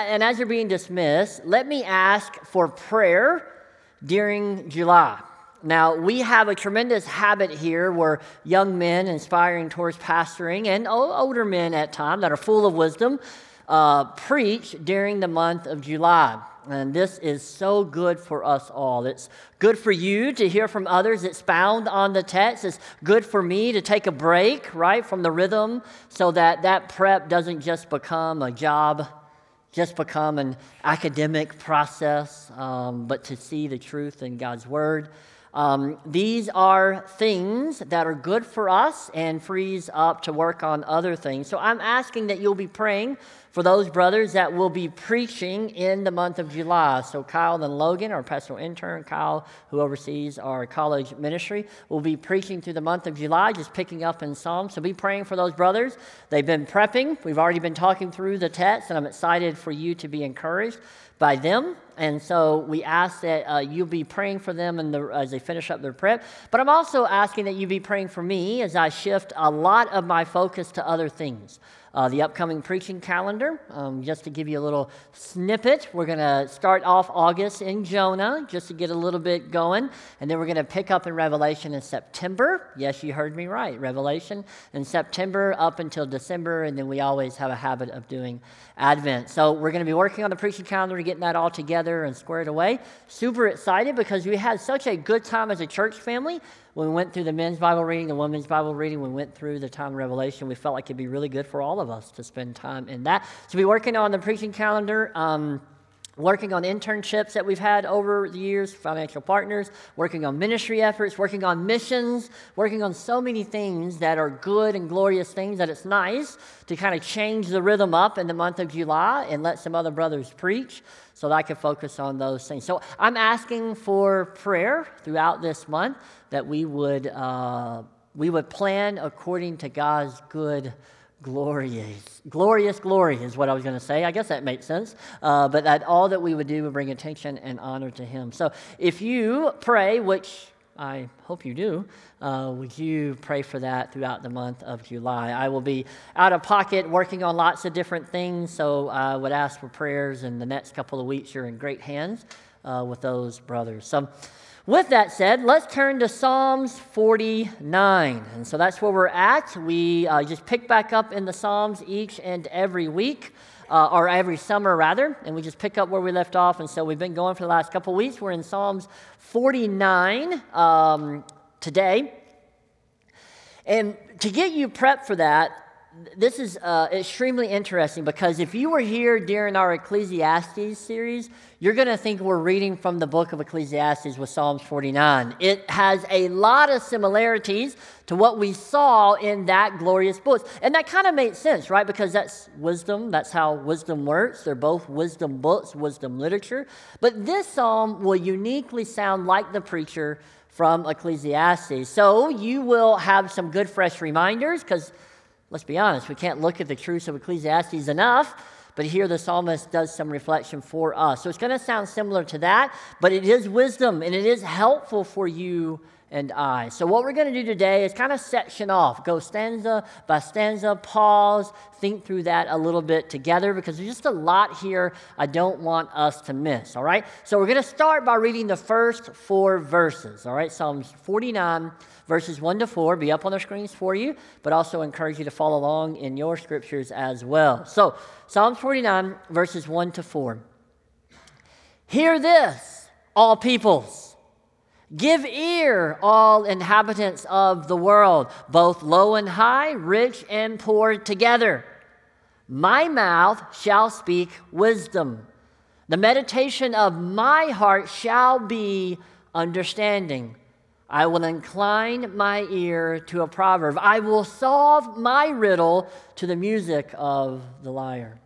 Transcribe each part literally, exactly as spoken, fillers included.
and as you're being dismissed, let me ask for prayer during July. Now, we have a tremendous habit here where young men inspiring towards pastoring and older men at times that are full of wisdom uh, preach during the month of July. And this is so good for us all. It's good for you to hear from others expound on the text. It's good for me to take a break, right, from the rhythm so that that prep doesn't just become a job, just become an academic process, um, but to see the truth in God's Word. Um, these are things that are good for us and frees up to work on other things. So I'm asking that you'll be praying for those brothers that will be preaching in the month of July. So Kyle and Logan, our pastoral intern, Kyle, who oversees our college ministry, will be preaching through the month of July, just picking up in Psalms. So be praying for those brothers. They've been prepping. We've already been talking through the text, and I'm excited for you to be encouraged by them. And so we ask that uh, you'll be praying for them in the, as they finish up their prep. But I'm also asking that you be praying for me as I shift a lot of my focus to other things. Uh, the upcoming preaching calendar, um, just to give you a little snippet, we're going to start off August in Jonah, just to get a little bit going, and then we're going to pick up in Revelation in September. Yes, you heard me right, Revelation in September up until December, and then we always have a habit of doing Advent. So we're going to be working on the preaching calendar, getting that all together and squared away. Super excited because we had such a good time as a church family. When we went through the men's Bible reading, the women's Bible reading, we went through the time of Revelation, we felt like it'd be really good for all of us to spend time in that. So we're working on the preaching calendar, um, working on internships that we've had over the years, financial partners, working on ministry efforts, working on missions, working on so many things that are good and glorious things that it's nice to kind of change the rhythm up in the month of July and let some other brothers preach so that I can focus on those things. So I'm asking for prayer throughout this month that we would uh, we would plan according to God's good, glorious, glorious glory is what I was going to say. I guess that makes sense. Uh, but that all that we would do would bring attention and honor to Him. So if you pray, which I hope you do, uh, would you pray for that throughout the month of July? I will be out of pocket working on lots of different things, so I would ask for prayers, and the next couple of weeks you're in great hands uh, with those brothers. So with that said, let's turn to Psalms forty-nine. And so that's where we're at. We uh, just pick back up in the Psalms each and every week, uh, or every summer rather, and we just pick up where we left off. And so we've been going for the last couple of weeks. We're in Psalms forty-nine um, today. And to get you prepped for that, this is uh, extremely interesting because if you were here during our Ecclesiastes series, you're going to think we're reading from the book of Ecclesiastes with Psalms forty-nine. It has a lot of similarities to what we saw in that glorious book. And that kind of makes sense, right? Because that's wisdom. That's how wisdom works. They're both wisdom books, wisdom literature. But this psalm will uniquely sound like the preacher from Ecclesiastes. So you will have some good fresh reminders because let's be honest, we can't look at the truths of Ecclesiastes enough, but here the psalmist does some reflection for us. So it's going to sound similar to that, but it is wisdom, and it is helpful for you and I. So what we're going to do today is kind of section off, go stanza by stanza, pause, think through that a little bit together, because there's just a lot here I don't want us to miss, all right? So we're going to start by reading the first four verses, all right? Psalms forty-nine, verses one to four, be up on the screens for you, but also encourage you to follow along in your scriptures as well. So Psalms forty-nine, verses one to four. Hear this, all peoples. Give ear, all inhabitants of the world, both low and high, rich and poor together. My mouth shall speak wisdom. The meditation of my heart shall be understanding. I will incline my ear to a proverb. I will solve my riddle to the music of the lyre.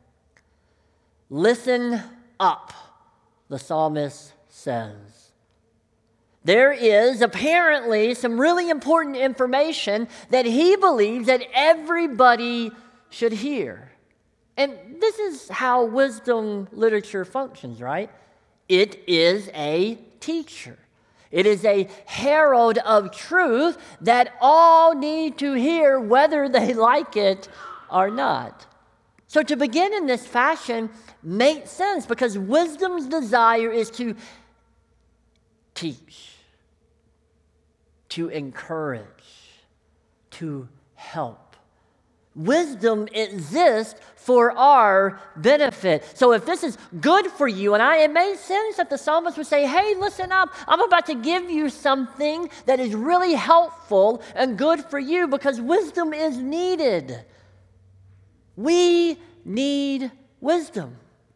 Listen up, the psalmist says. There is apparently some really important information that he believes that everybody should hear. And this is how wisdom literature functions, right? It is a teacher. It is a herald of truth that all need to hear whether they like it or not. So to begin in this fashion makes sense because wisdom's desire is to teach, to encourage, to help. Wisdom exists for our benefit. So if this is good for you and I, it makes sense that the psalmist would say, hey, listen up. I'm about to give you something that is really helpful and good for you because wisdom is needed. We need wisdom.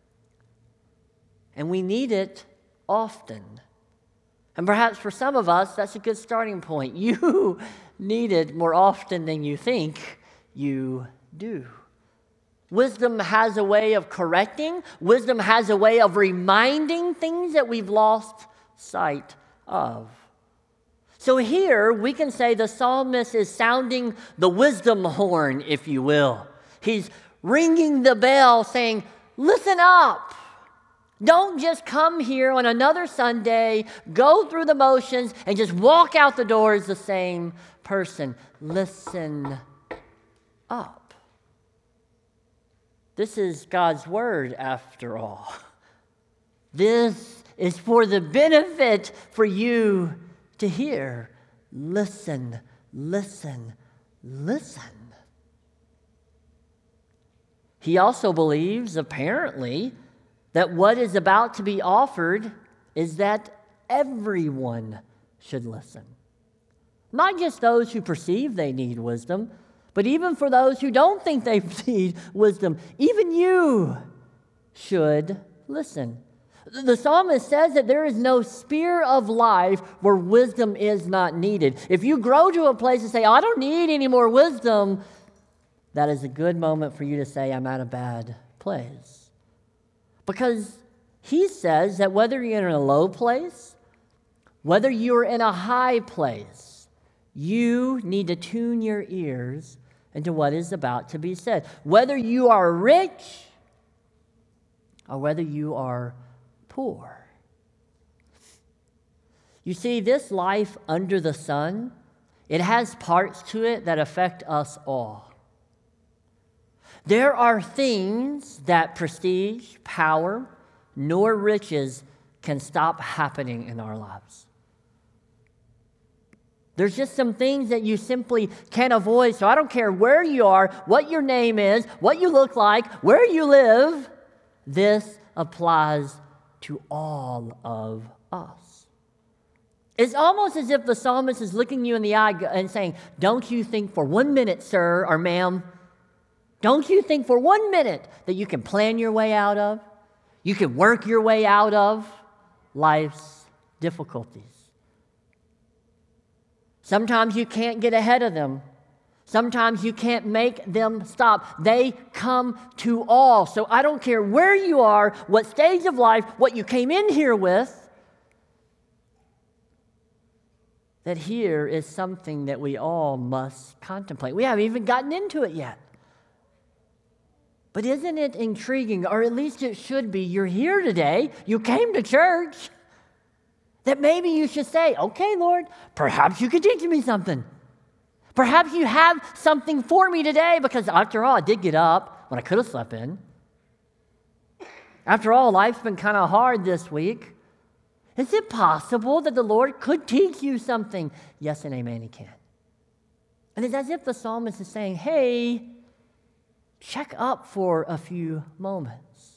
And we need it often. And perhaps for some of us, that's a good starting point. You need it more often than you think you do. Wisdom has a way of correcting. Wisdom has a way of reminding things that we've lost sight of. So here we can say the psalmist is sounding the wisdom horn, if you will. He's ringing the bell saying, listen up. Don't just come here on another Sunday, go through the motions, and just walk out the door as the same person. Listen up. This is God's word, after all. This is for the benefit for you to hear. Listen, listen, listen. He also believes, apparently, that what is about to be offered is that everyone should listen. Not just those who perceive they need wisdom, but even for those who don't think they need wisdom, even you should listen. The psalmist says that there is no sphere of life where wisdom is not needed. If you grow to a place and say, I don't need any more wisdom, that is a good moment for you to say, I'm at a bad place. Because he says that whether you're in a low place, whether you're in a high place, you need to tune your ears into what is about to be said. Whether you are rich or whether you are poor. You see, this life under the sun, it has parts to it that affect us all. There are things that prestige, power, nor riches can stop happening in our lives. There's just some things that you simply can't avoid. So I don't care where you are, what your name is, what you look like, where you live. This applies to all of us. It's almost as if the psalmist is looking you in the eye and saying, don't you think for one minute, sir or ma'am, don't you think for one minute that you can plan your way out of, you can work your way out of life's difficulties? Sometimes you can't get ahead of them. Sometimes you can't make them stop. They come to all. So I don't care where you are, what stage of life, what you came in here with, that here is something that we all must contemplate. We haven't even gotten into it yet. But isn't it intriguing, or at least it should be, you're here today, you came to church, that maybe you should say, okay, Lord, perhaps you could teach me something. Perhaps you have something for me today, because after all, I did get up when I could have slept in. After all, life's been kind of hard this week. Is it possible that the Lord could teach you something? Yes and amen, he can. And it's as if the psalmist is saying, hey, check up for a few moments.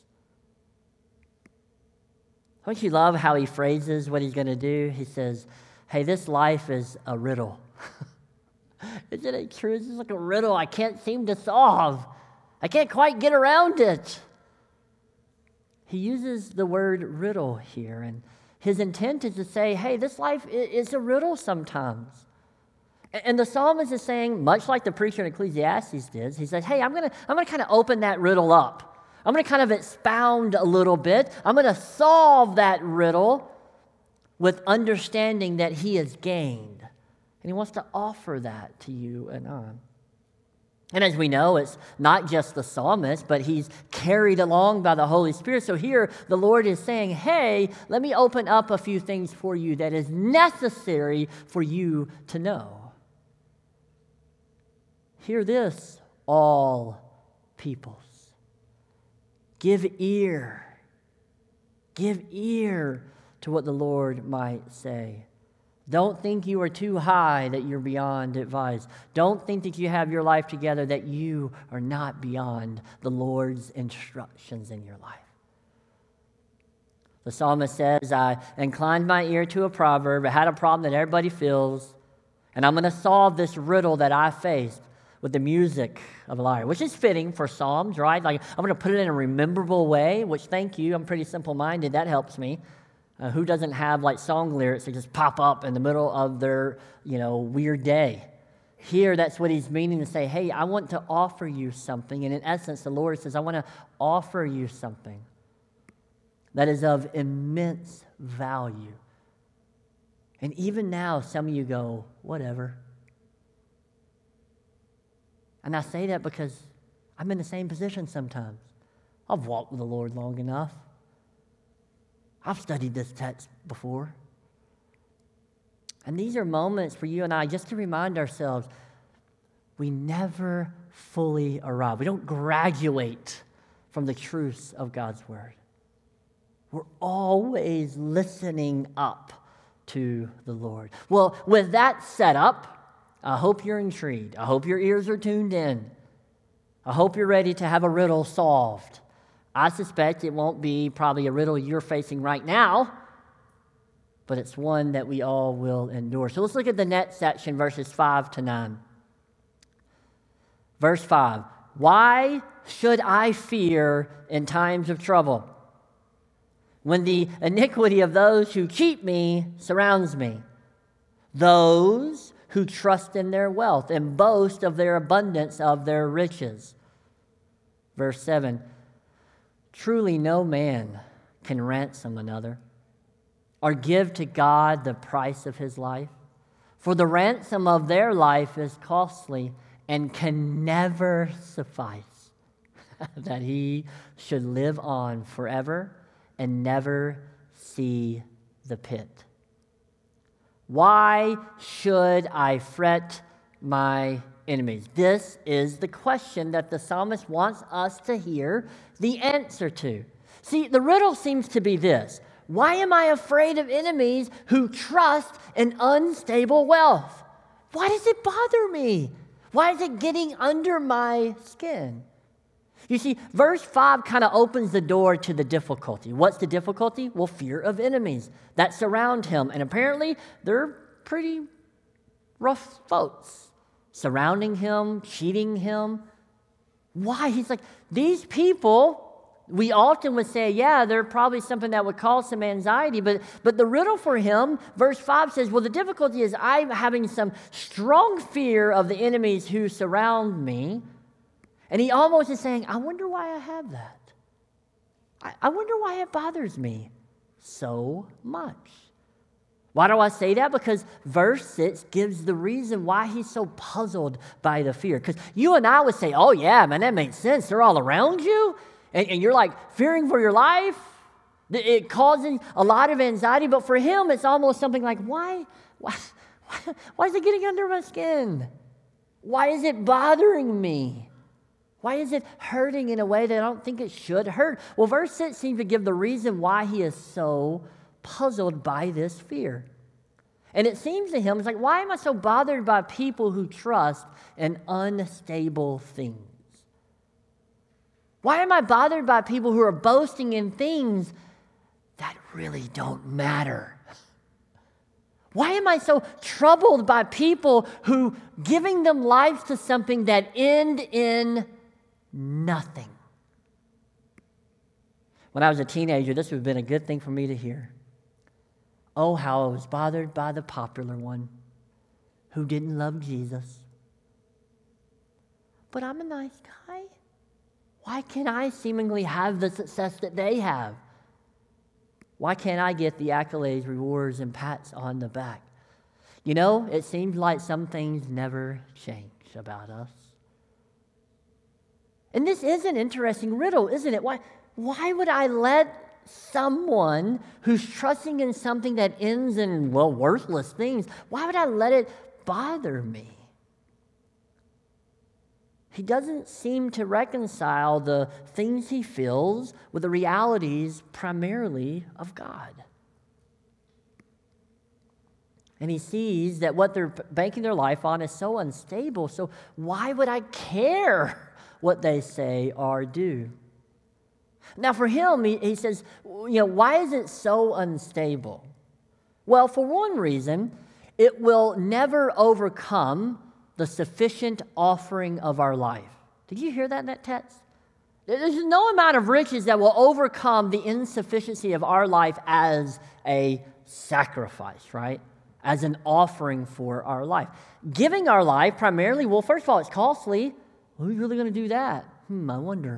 Don't you love how he phrases what he's going to do? He says, hey, this life is a riddle. Isn't it true? This is like a riddle I can't seem to solve. I can't quite get around it. He uses the word riddle here, and his intent is to say, hey, this life is a riddle sometimes. And the psalmist is saying, much like the preacher in Ecclesiastes did, he says, hey, I'm going to I'm going to kind of open that riddle up. I'm going to kind of expound a little bit. I'm going to solve that riddle with understanding that he has gained. And he wants to offer that to you and I. And as we know, it's not just the psalmist, but he's carried along by the Holy Spirit. So here the Lord is saying, hey, let me open up a few things for you that is necessary for you to know. Hear this, all peoples. Give ear. Give ear to what the Lord might say. Don't think you are too high that you're beyond advice. Don't think that you have your life together that you are not beyond the Lord's instructions in your life. The psalmist says, I inclined my ear to a proverb. I had a problem that everybody feels, and I'm going to solve this riddle that I faced with the music of a lyre, which is fitting for Psalms, right? Like, I'm going to put it in a rememberable way, which, thank you, I'm pretty simple-minded. That helps me. Uh, who doesn't have, like, song lyrics that just pop up in the middle of their, you know, weird day? Here, that's what he's meaning to say, hey, I want to offer you something. And in essence, the Lord says, I want to offer you something that is of immense value. And even now, some of you go, whatever. And I say that because I'm in the same position sometimes. I've walked with the Lord long enough. I've studied this text before. And these are moments for you and I just to remind ourselves, we never fully arrive. We don't graduate from the truths of God's Word. We're always listening up to the Lord. Well, with that set up, I hope you're intrigued. I hope your ears are tuned in. I hope you're ready to have a riddle solved. I suspect it won't be probably a riddle you're facing right now, but it's one that we all will endure. So let's look at the next section, verses five to nine. Verse five, why should I fear in times of trouble, when the iniquity of those who cheat me surrounds me? Those who trust in their wealth and boast of their abundance of their riches. Verse seven, truly no man can ransom another or give to God the price of his life, for the ransom of their life is costly and can never suffice, that he should live on forever and never see the pit. Why should I fret my enemies? This is the question that the psalmist wants us to hear the answer to. See, the riddle seems to be this. Why am I afraid of enemies who trust in unstable wealth? Why does it bother me? Why is it getting under my skin? You see, verse five kind of opens the door to the difficulty. What's the difficulty? Well, fear of enemies that surround him. And apparently, they're pretty rough folks surrounding him, cheating him. Why? He's like, these people, we often would say, yeah, they're probably something that would cause some anxiety. But, but the riddle for him, verse five says, well, the difficulty is I'm having some strong fear of the enemies who surround me. And he almost is saying, I wonder why I have that. I, I wonder why it bothers me so much. Why do I say that? Because verse six gives the reason why he's so puzzled by the fear. Because you and I would say, oh yeah, man, that makes sense. They're all around you. And, and you're like fearing for your life. It causes a lot of anxiety. But for him, it's almost something like, why, why, why is it getting under my skin? Why is it bothering me? Why is it hurting in a way that I don't think it should hurt? Well, verse six seems to give the reason why he is so puzzled by this fear. And it seems to him, it's like, why am I so bothered by people who trust in unstable things? Why am I bothered by people who are boasting in things that really don't matter? Why am I so troubled by people who giving them lives to something that end in nothing? When I was a teenager, this would have been a good thing for me to hear. Oh, how I was bothered by the popular one who didn't love Jesus. But I'm a nice guy. Why can't I seemingly have the success that they have? Why can't I get the accolades, rewards, and pats on the back? You know, it seems like some things never change about us. And this is an interesting riddle, isn't it? Why, why would I let someone who's trusting in something that ends in, well, worthless things, why would I let it bother me? he doesn't seem to reconcile the things he feels with the realities primarily of God. And he sees that what they're banking their life on is so unstable, so why would I care what they say or do? Now for him, he, he says, you know, why is it so unstable? Well, for one reason, it will never overcome the sufficient offering of our life. Did you hear that in that text? There's no amount of riches that will overcome the insufficiency of our life as a sacrifice, right? As an offering for our life. Giving our life primarily, well, first of all, it's costly. Who's really going to do that? Hmm, I wonder.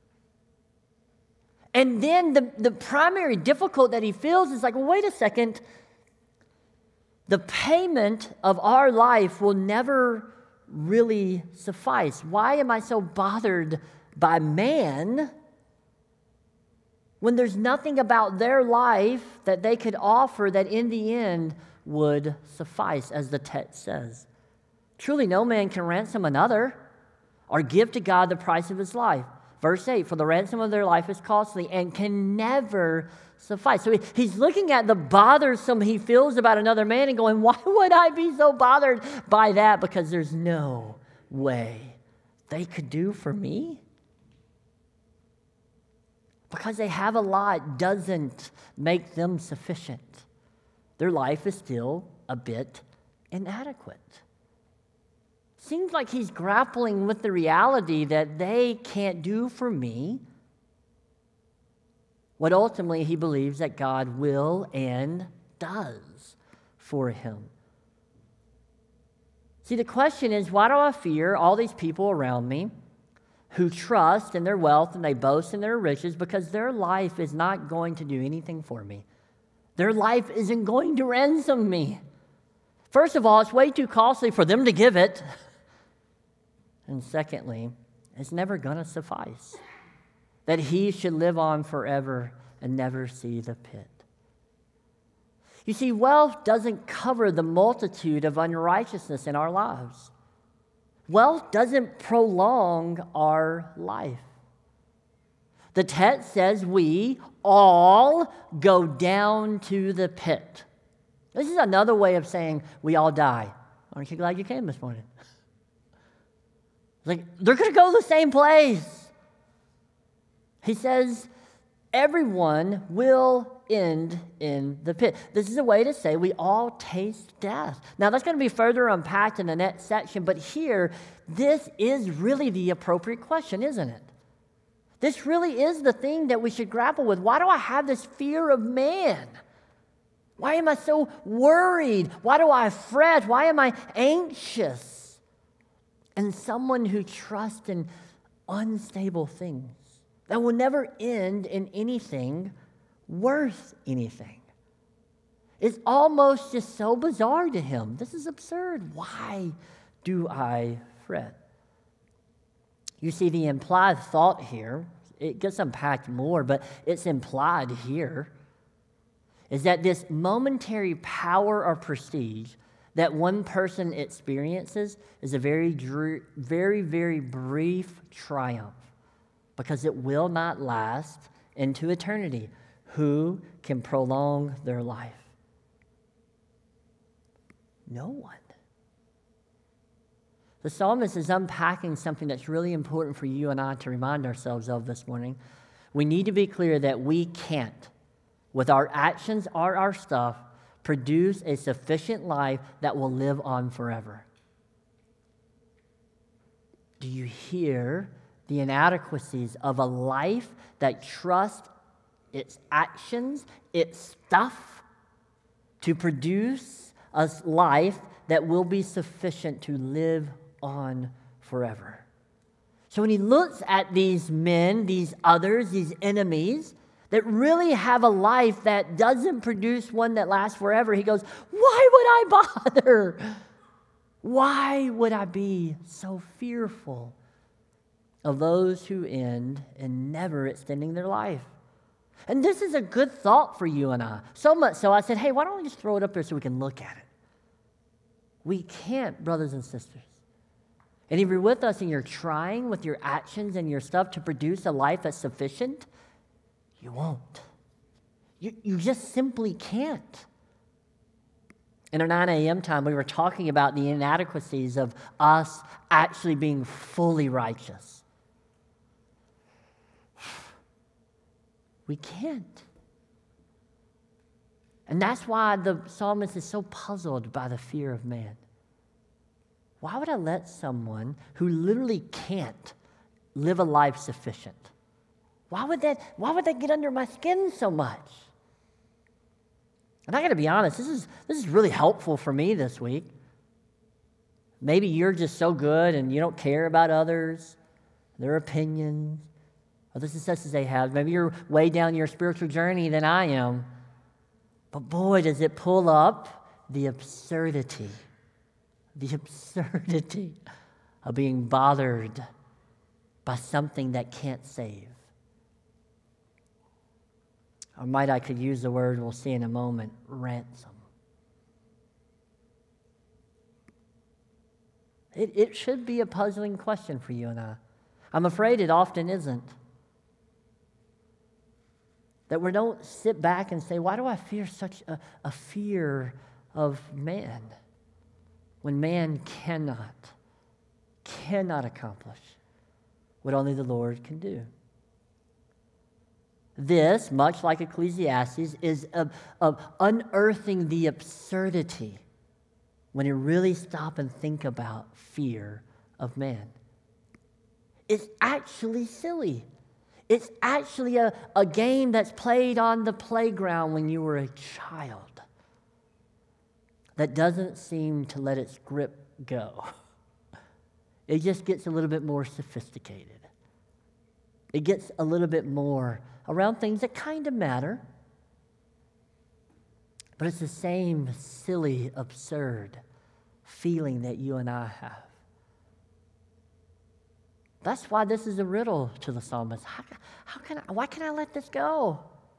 And then the, the primary difficulty that he feels is like, well, wait a second. The payment of our life will never really suffice. Why am I so bothered by man when there's nothing about their life that they could offer that in the end would suffice, as the text says? Truly no man can ransom another or give to God the price of his life. Verse eight, for the ransom of their life is costly and can never suffice. So he, he's looking at the bothersome he feels about another man and going, why would I be so bothered by that? Because there's no way they could do for me. Because they have a lot doesn't make them sufficient. Their life is still a bit inadequate. Seems like he's grappling with the reality that they can't do for me what ultimately he believes that God will and does for him. See, the question is, why do I fear all these people around me who trust in their wealth and they boast in their riches? Because their life is not going to do anything for me. Their life isn't going to ransom me. First of all, it's way too costly for them to give it. And secondly, it's never going to suffice. That he should live on forever and never see the pit. You see, wealth doesn't cover the multitude of unrighteousness in our lives. Wealth doesn't prolong our life. The text says we all go down to the pit. This is another way of saying we all die. Aren't you glad you came this morning? Like, they're going to go the same place. He says, everyone will end in the pit. This is a way to say we all taste death. Now, that's going to be further unpacked in the next section, but here, this is really the appropriate question, isn't it? This really is the thing that we should grapple with. Why do I have this fear of man? Why am I so worried? Why do I fret? Why am I anxious? And someone who trusts in unstable things that will never end in anything worth anything. It's almost just so bizarre to him. This is absurd. Why do I fret? You see, the implied thought here, it gets unpacked more, but it's implied here, is that this momentary power or prestige that one person experiences is a very, very, very brief triumph because it will not last into eternity. Who can prolong their life? No one. The psalmist is unpacking something that's really important for you and I to remind ourselves of this morning. We need to be clear that we can't, with our actions or our stuff, produce a sufficient life that will live on forever. Do you hear the inadequacies of a life that trusts its actions, its stuff, to produce a life that will be sufficient to live on forever? So when he looks at these men, these others, these enemies, that really have a life that doesn't produce one that lasts forever, he goes, why would I bother? Why would I be so fearful of those who end in never extending their life? And this is a good thought for you and I. So much so I said, hey, why don't we just throw it up there so we can look at it? We can't, brothers and sisters. And if you're with us and you're trying with your actions and your stuff to produce a life that's sufficient, you won't. You, you just simply can't. In our nine a.m. time, we were talking about the inadequacies of us actually being fully righteous. We can't. And that's why the psalmist is so puzzled by the fear of man. Why would I let someone who literally can't live a life sufficient? Why would that, why would that get under my skin so much? And I got to be honest, this is this is really helpful for me this week. Maybe you're just so good and you don't care about others, their opinions, or the successes they have. Maybe you're way down your spiritual journey than I am. But boy, does it pull up the absurdity, the absurdity of being bothered by something that can't save. Or might I could use the word we'll see in a moment, ransom. It, it should be a puzzling question for you and I. I'm afraid it often isn't. That we don't sit back and say, why do I fear such a, a fear of man? When man cannot, cannot accomplish what only the Lord can do. This, much like Ecclesiastes, is of, of unearthing the absurdity when you really stop and think about fear of man. It's actually silly. It's actually a, a game that's played on the playground when you were a child that doesn't seem to let its grip go. It just gets a little bit more sophisticated. It gets a little bit more around things that kind of matter. But it's the same silly, absurd feeling that you and I have. That's why this is a riddle to the psalmist. How, how can I, why can I let this go?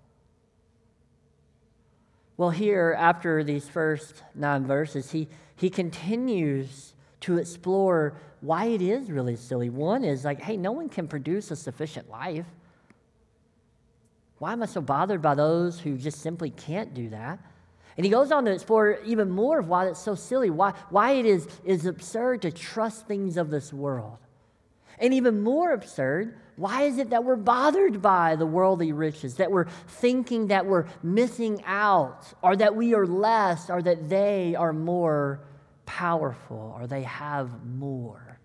Well, here, after these first nine verses, he, he continues to explore why it is really silly. One is like, hey, no one can produce a sufficient life. Why am I so bothered by those who just simply can't do that? And he goes on to explore even more of why it's so silly, why, why it is, is absurd to trust things of this world. And even more absurd, why is it that we're bothered by the worldly riches, that we're thinking that we're missing out, or that we are less, or that they are more powerful, or they have more?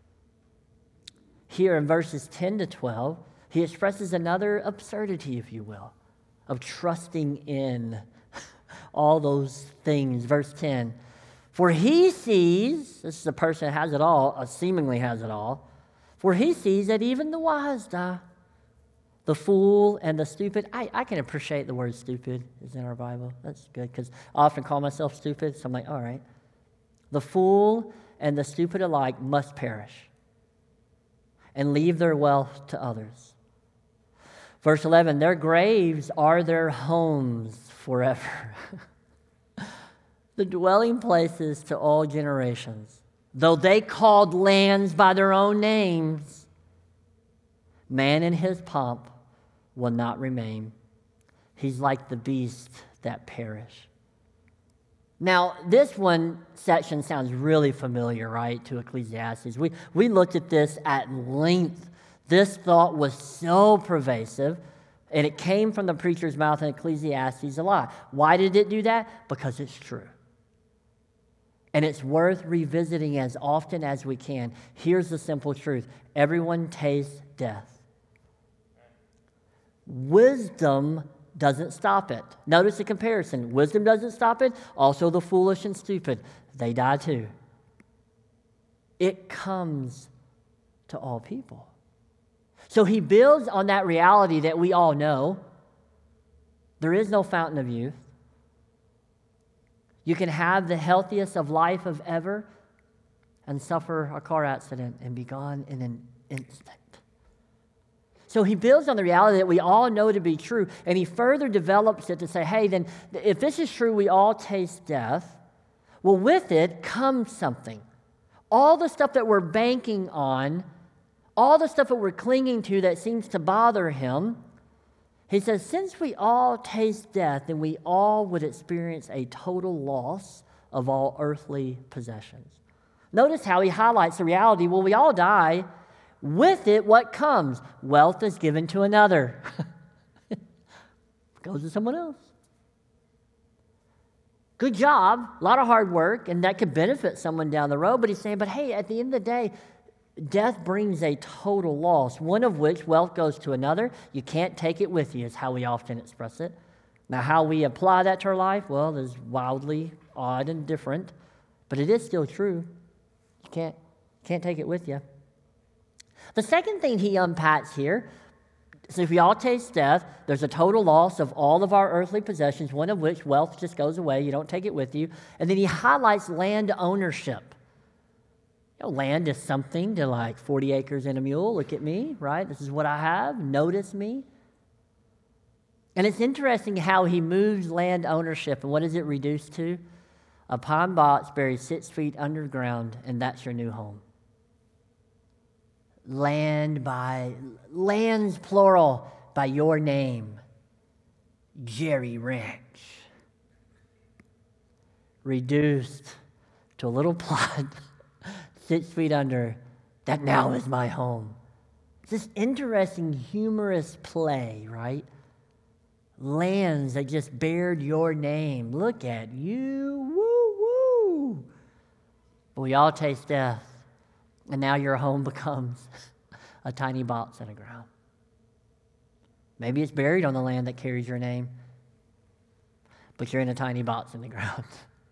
Here in verses ten to twelve, he expresses another absurdity, if you will, of trusting in all those things. Verse ten, for he sees, this is a person that has it all, uh, seemingly has it all, for he sees that even the wise die. The fool and the stupid, I, I can appreciate the word stupid is in our Bible. That's good, because I often call myself stupid, so I'm like, all right. The fool and the stupid alike must perish and leave their wealth to others. Verse eleven, their graves are their homes forever, the dwelling places to all generations. Though they called lands by their own names, man in his pomp will not remain. He's like the beasts that perish. Now, this one section sounds really familiar, right, to Ecclesiastes. We, we looked at this at length. This thought was so pervasive, and it came from the preacher's mouth in Ecclesiastes a lot. Why did it do that? Because it's true. And it's worth revisiting as often as we can. Here's the simple truth. Everyone tastes death. Wisdom doesn't stop it. Notice the comparison. Wisdom doesn't stop it. Also the foolish and stupid, they die too. It comes to all people. So he builds on that reality that we all know. There is no fountain of youth. You can have the healthiest of life of ever and suffer a car accident and be gone in an instant. So he builds on the reality that we all know to be true, and he further develops it to say, hey, then if this is true, we all taste death. Well, with it comes something. all the stuff that we're banking on, all the stuff that we're clinging to that seems to bother him, he says, since we all taste death, then we all would experience a total loss of all earthly possessions. Notice how he highlights the reality, well, we all die. With it, what comes? Wealth is given to another. Goes to someone else. Good job, a lot of hard work, and that could benefit someone down the road. But he's saying, but hey, at the end of the day, death brings a total loss, one of which wealth goes to another. You can't take it with you is how we often express it. Now, how we apply that to our life, well, is wildly odd and different, but it is still true. You can't, can't take it with you. The second thing he unpacks here, so if we all taste death, there's a total loss of all of our earthly possessions, one of which wealth just goes away. You don't take it with you. And then he highlights land ownership. You know, land is something to like forty acres and a mule. Look at me, right? This is what I have. Notice me. And it's interesting how he moves land ownership. And what is it reduced to? A pine box buried six feet underground, and that's your new home. Land by, lands plural, by your name. Jerry Ranch. Reduced to a little plot, six feet under, that now is my home. It's this interesting, humorous play, right? Lands that just bared your name. Look at you, woo, woo. But we all taste death. And now your home becomes a tiny box in the ground. Maybe it's buried on the land that carries your name, but you're in a tiny box in the ground.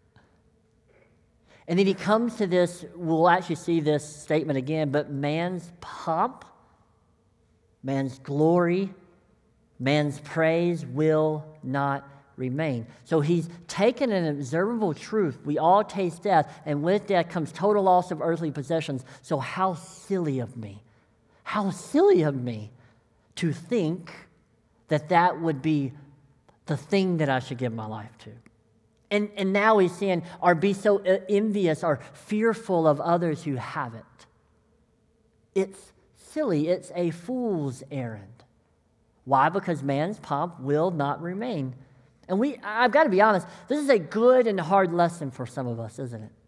And then he comes to this, we'll actually see this statement again, but man's pomp, man's glory, man's praise will not remain. So he's taken an observable truth. We all taste death, and with death comes total loss of earthly possessions. So how silly of me, how silly of me to think that that would be the thing that I should give my life to. And, and now he's saying, or be so envious or fearful of others who have it. It's silly. It's a fool's errand. Why? Because man's pomp will not remain. And we, I've got to be honest, this is a good and hard lesson for some of us, isn't it?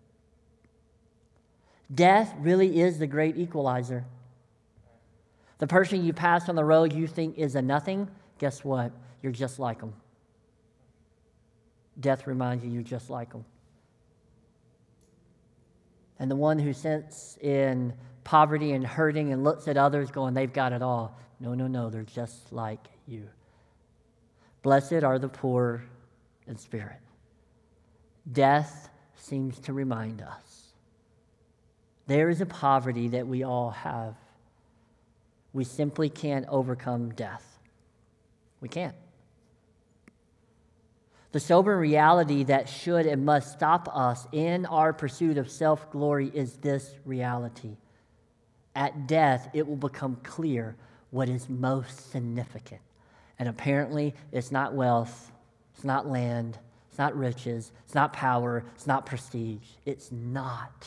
Death really is the great equalizer. The person you pass on the road you think is a nothing, guess what? You're just like them. Death reminds you you're just like them. And the one who sits in poverty and hurting and looks at others going, they've got it all. No, no, no, they're just like you. Blessed are the poor in spirit. Death seems to remind us there is a poverty that we all have. We simply can't overcome death. We can't. The sober reality that should and must stop us in our pursuit of self-glory is this reality. At death, it will become clear what is most significant. And apparently, it's not wealth, it's not land, it's not riches, it's not power, it's not prestige. It's not.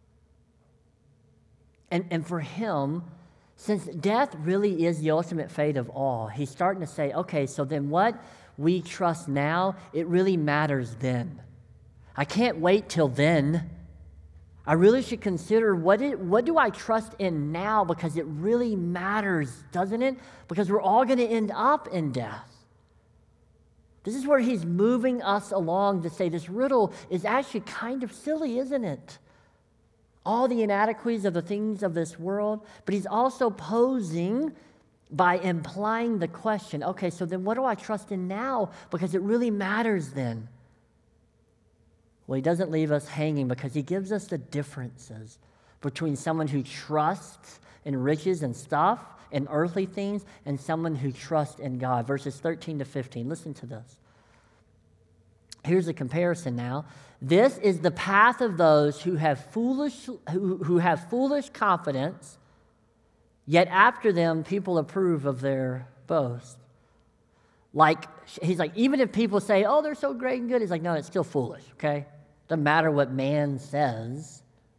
And, and for him, since death really is the ultimate fate of all, he's starting to say, okay, so then what we trust now, it really matters then. I can't wait till then. I really should consider what it, what do I trust in now, because it really matters, doesn't it? Because we're all going to end up in death. This is where he's moving us along to say this riddle is actually kind of silly, isn't it? All the inadequacies of the things of this world, but he's also posing by implying the question, okay, so then what do I trust in now? Because it really matters then. Well, he doesn't leave us hanging because he gives us the differences between someone who trusts in riches and stuff and earthly things and someone who trusts in God. Verses thirteen to fifteen. Listen to this. Here's a comparison now. This is the path of those who have foolish who, who have foolish confidence, yet after them people approve of their boast. Like, he's like, even if people say, oh, they're so great and good, he's like, no, it's still foolish, okay? Doesn't matter what man says.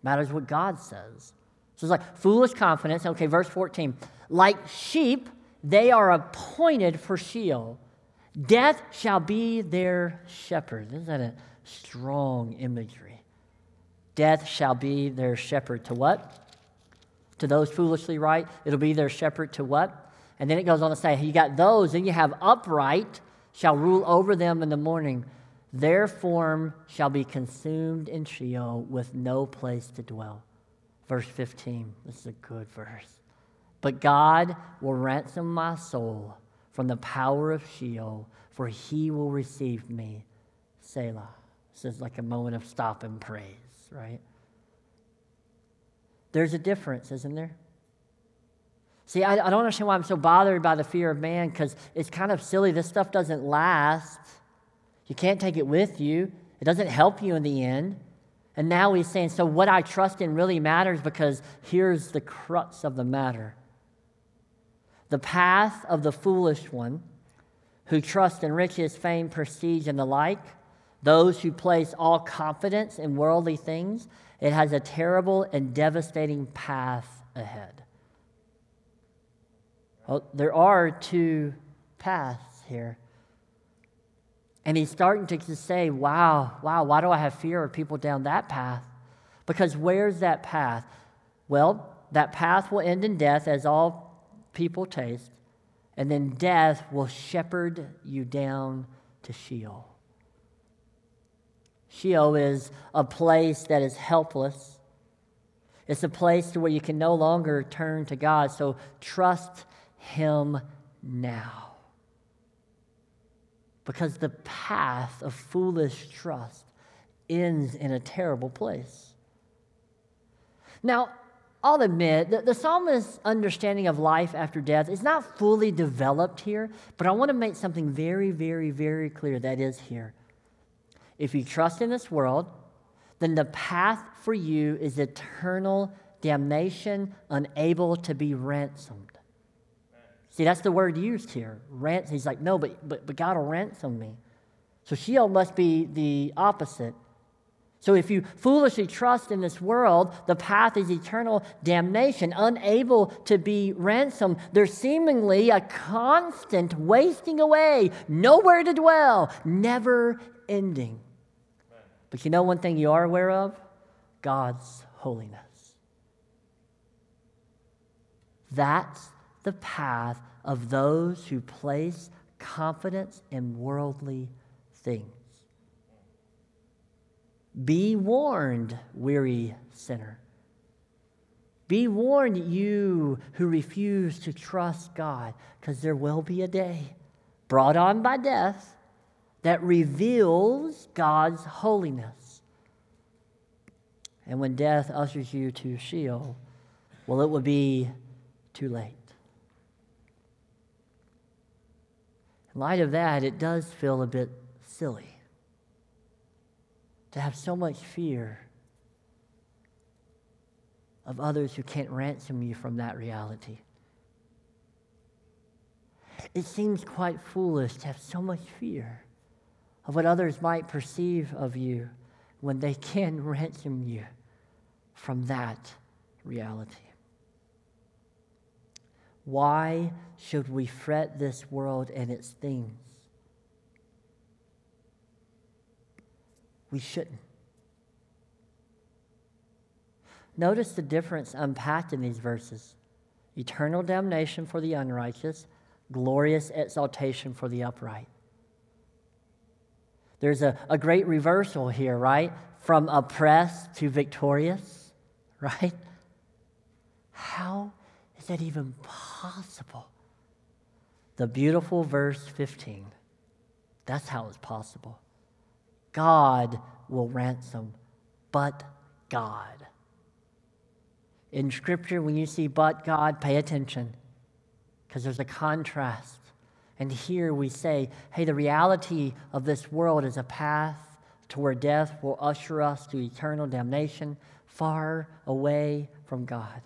matters what God says. So it's like foolish confidence. Okay, verse fourteen. Like sheep, they are appointed for Sheol. Death shall be their shepherd. Isn't that a strong imagery? Death shall be their shepherd to what? To those foolishly right. It'll be their shepherd to what? And then it goes on to say, you got those, then you have upright shall rule over them in the morning. Their form shall be consumed in Sheol with no place to dwell. Verse fifteen, this is a good verse. But God will ransom my soul from the power of Sheol, for he will receive me. Selah. This is like a moment of stop and praise, right? There's a difference, isn't there? See, I, I don't understand why I'm so bothered by the fear of man, because it's kind of silly. This stuff doesn't last. You can't take it with you. It doesn't help you in the end. And now he's saying, so what I trust in really matters, because here's the crux of the matter. The path of the foolish one, who trust in riches, fame, prestige, and the like, those who place all confidence in worldly things, it has a terrible and devastating path ahead. Well, there are two paths here. And he's starting to say, wow, wow, why do I have fear of people down that path? Because where's that path? Well, that path will end in death, as all people taste, and then death will shepherd you down to Sheol. Sheol is a place that is helpless. It's a place to where you can no longer turn to God, so trust him now. Because the path of foolish trust ends in a terrible place. Now, I'll admit that the psalmist's understanding of life after death is not fully developed here, but I want to make something very, very, very clear that is here. If you trust in this world, then the path for you is eternal damnation, unable to be ransomed. See, that's the word used here. Ransom. He's like, no, but, but, but God will ransom me. So Sheol must be the opposite. So if you foolishly trust in this world, the path is eternal damnation, unable to be ransomed. There's seemingly a constant wasting away, nowhere to dwell, never ending. But you know one thing you are aware of? God's holiness. That's the path of those who place confidence in worldly things. Be warned, weary sinner. Be warned, you who refuse to trust God, because there will be a day brought on by death that reveals God's holiness. And when death ushers you to Sheol, well, it will be too late. In light of that, it does feel a bit silly to have so much fear of others who can't ransom you from that reality. It seems quite foolish to have so much fear of what others might perceive of you when they can ransom you from that reality. Why should we fret this world and its things? We shouldn't. Notice the difference unpacked in these verses. Eternal damnation for the unrighteous, glorious exaltation for the upright. There's a, a great reversal here, right? From oppressed to victorious, right? How is that even possible? The beautiful verse fifteen. That's how it's possible. God will ransom, but God. In Scripture, when you see but God, pay attention, because there's a contrast. And here we say, hey, the reality of this world is a path to where death will usher us to eternal damnation, far away from God.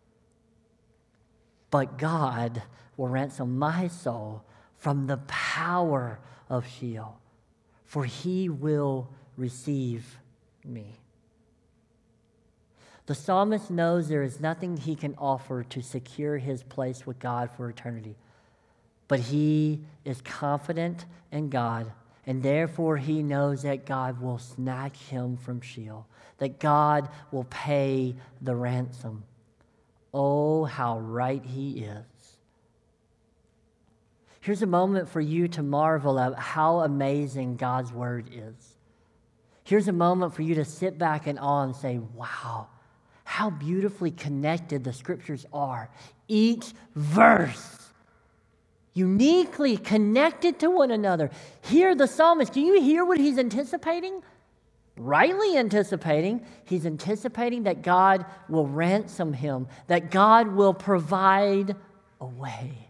But God will ransom my soul from the power of Sheol, for he will receive me. The psalmist knows there is nothing he can offer to secure his place with God for eternity. But he is confident in God, and therefore he knows that God will snatch him from Sheol, that God will pay the ransom. Oh, how right he is. Here's a moment for you to marvel at how amazing God's word is. Here's a moment for you to sit back in awe and say, wow, how beautifully connected the scriptures are. Each verse uniquely connected to one another. Hear the psalmist. Do you hear what he's anticipating? Rightly anticipating. He's anticipating that God will ransom him, that God will provide a way.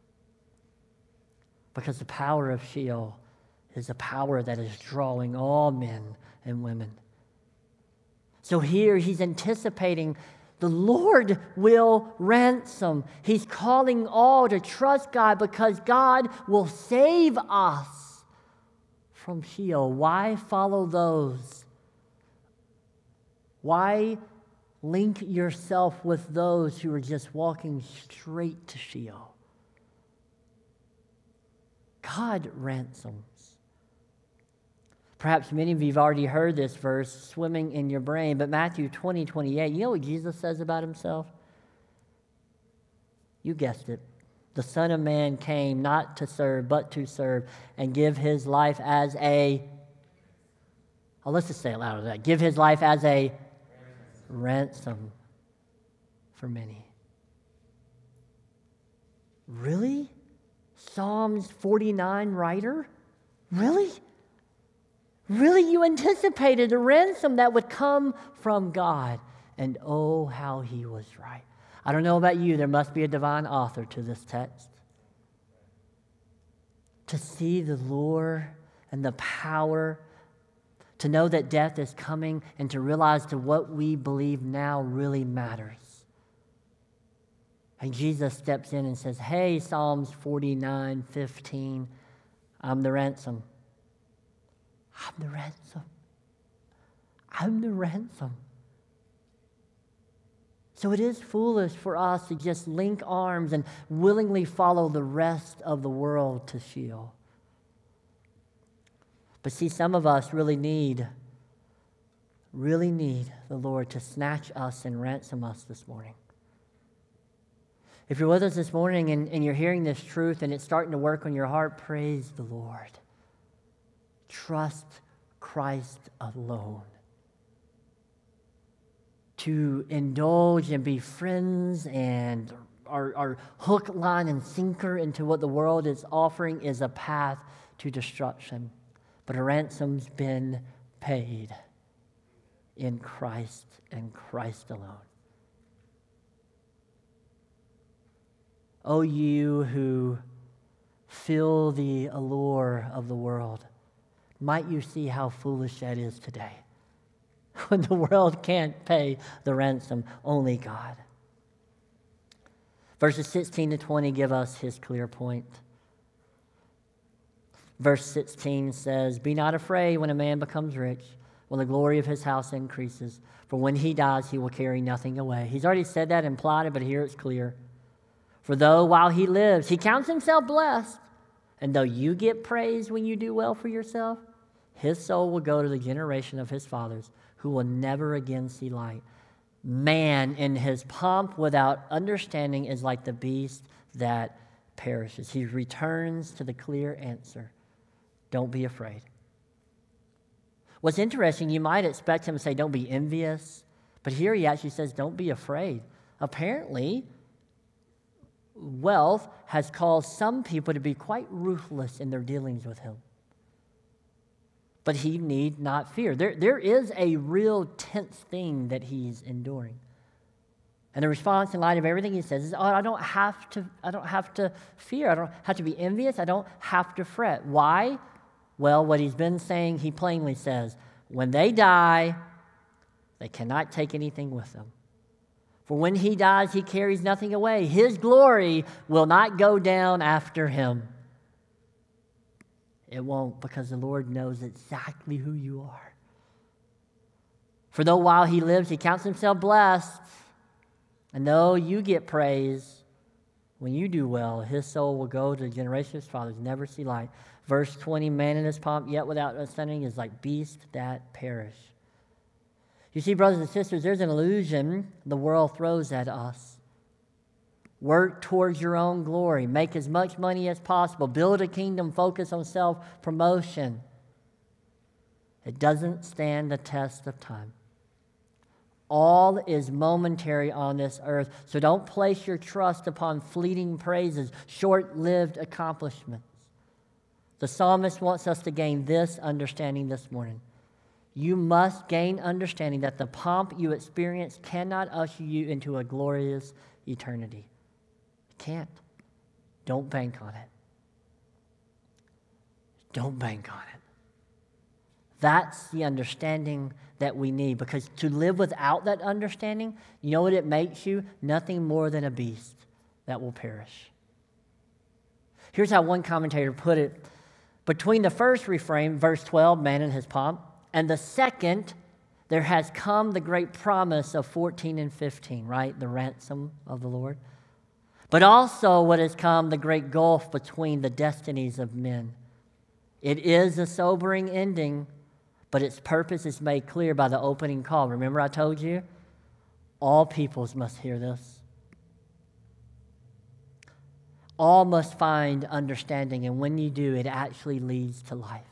Because the power of Sheol is a power that is drawing all men and women. So here he's anticipating the Lord will ransom. He's calling all to trust God because God will save us from Sheol. Why follow those? Why link yourself with those who are just walking straight to Sheol? God ransoms. Perhaps many of you have already heard this verse swimming in your brain, but Matthew twenty, twenty-eight, you know what Jesus says about himself? You guessed it. The Son of Man came not to serve, but to serve and give his life as a, oh, let's just say it louder than that. Give his life as a ransom for many. Really? Psalms forty-nine writer? Really? Really, you anticipated a ransom that would come from God. And oh, how he was right. I don't know about you, there must be a divine author to this text. To see the lure and the power, to know that death is coming, and to realize that what we believe now really matters. And Jesus steps in and says, hey, Psalms forty-nine, fifteen, I'm the ransom. I'm the ransom. I'm the ransom. So it is foolish for us to just link arms and willingly follow the rest of the world to Sheol. But see, some of us really need, really need the Lord to snatch us and ransom us this morning. If you're with us this morning and, and you're hearing this truth and it's starting to work on your heart, praise the Lord. Trust Christ alone. To indulge and be friends and our, our hook, line, and sinker into what the world is offering is a path to destruction. But a ransom's been paid in Christ and Christ alone. O you who feel the allure of the world, might you see how foolish that is today? When the world can't pay the ransom, only God. Verses sixteen to twenty give us his clear point. Verse sixteen says, be not afraid when a man becomes rich, when the glory of his house increases. For when he dies, he will carry nothing away. He's already said that, implied it, but here it's clear. For though while he lives, he counts himself blessed, and though you get praise when you do well for yourself, his soul will go to the generation of his fathers, who will never again see light. Man in his pomp without understanding is like the beast that perishes. He returns to the clear answer. Don't be afraid. What's interesting, you might expect him to say, don't be envious. But here he actually says, don't be afraid. Apparently, wealth has caused some people to be quite ruthless in their dealings with him. But he need not fear. There, there is a real tense thing that he's enduring. And the response in light of everything he says is, oh, I don't have to, I don't have to fear. I don't have to be envious. I don't have to fret. Why? Well, what he's been saying, he plainly says, when they die, they cannot take anything with them. For when he dies, he carries nothing away. His glory will not go down after him. It won't, because the Lord knows exactly who you are. For though while he lives, he counts himself blessed, and though you get praise, when you do well, his soul will go to the generation of his fathers, never see light. Verse twenty, man in his pomp, yet without understanding, is like beasts that perish. You see, brothers and sisters, there's an illusion the world throws at us. Work towards your own glory. Make as much money as possible. Build a kingdom. Focus on self-promotion. It doesn't stand the test of time. All is momentary on this earth, so don't place your trust upon fleeting praises, short-lived accomplishments. The psalmist wants us to gain this understanding this morning. You must gain understanding that the pomp you experience cannot usher you into a glorious eternity. It can't. Don't bank on it. Don't bank on it. That's the understanding that we need, because to live without that understanding, you know what it makes you? Nothing more than a beast that will perish. Here's how one commentator put it. Between the first refrain, verse twelve, man in his pomp, and the second, there has come the great promise of fourteen and fifteen, right? The ransom of the Lord. But also what has come, the great gulf between the destinies of men. It is a sobering ending, but its purpose is made clear by the opening call. Remember I told you? All peoples must hear this. All must find understanding, and when you do, it actually leads to life.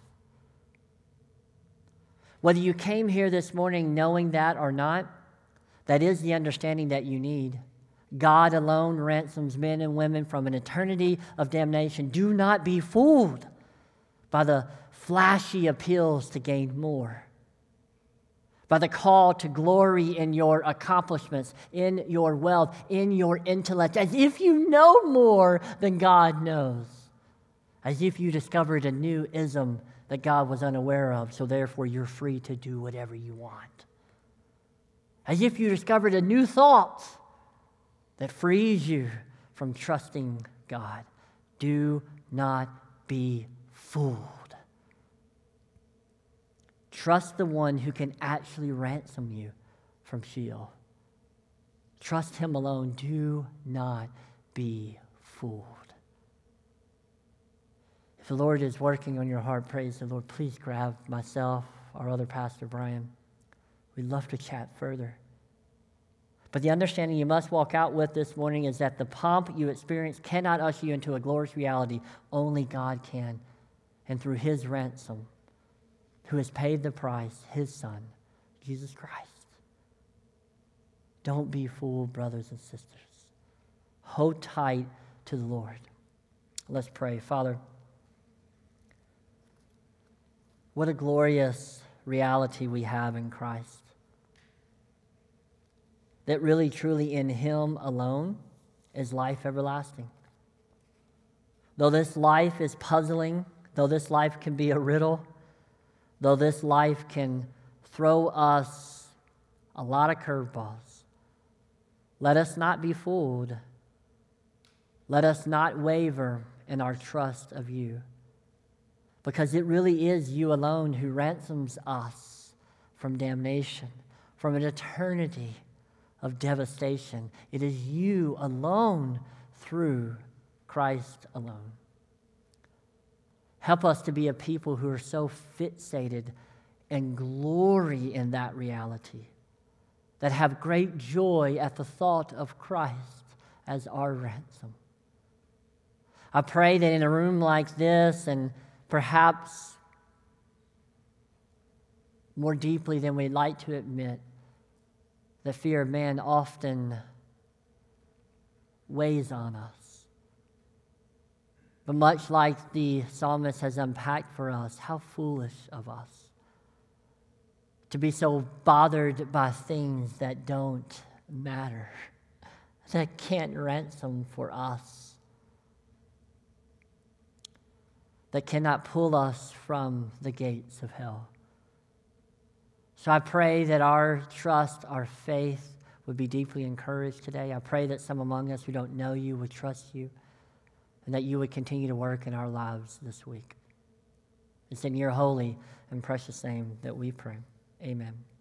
Whether you came here this morning knowing that or not, that is the understanding that you need. God alone ransoms men and women from an eternity of damnation. Do not be fooled by the flashy appeals to gain more, by the call to glory in your accomplishments, in your wealth, in your intellect, as if you know more than God knows, as if you discovered a new ism that God was unaware of, so therefore you're free to do whatever you want, as if you discovered a new thought that frees you from trusting God. Do not be fooled. Trust the one who can actually ransom you from Sheol. Trust him alone. Do not be fooled. If the Lord is working on your heart, praise the Lord. Please grab myself, our other pastor, Brian. We'd love to chat further. But the understanding you must walk out with this morning is that the pomp you experience cannot usher you into a glorious reality. Only God can. And through his ransom, who has paid the price, his Son, Jesus Christ. Don't be fooled, brothers and sisters. Hold tight to the Lord. Let's pray. Father, what a glorious reality we have in Christ. That really, truly in him alone is life everlasting. Though this life is puzzling, though this life can be a riddle, though this life can throw us a lot of curveballs, let us not be fooled. Let us not waver in our trust of you, because it really is you alone who ransoms us from damnation, from an eternity of devastation. It is you alone through Christ alone. Help us to be a people who are so fixated and glory in that reality, that have great joy at the thought of Christ as our ransom. I pray that in a room like this, and perhaps more deeply than we'd like to admit, the fear of man often weighs on us. But much like the psalmist has unpacked for us, how foolish of us to be so bothered by things that don't matter, that can't ransom for us, that cannot pull us from the gates of hell. So I pray that our trust, our faith would be deeply encouraged today. I pray that some among us who don't know you would trust you, and that you would continue to work in our lives this week. It's in your holy and precious name that we pray. Amen.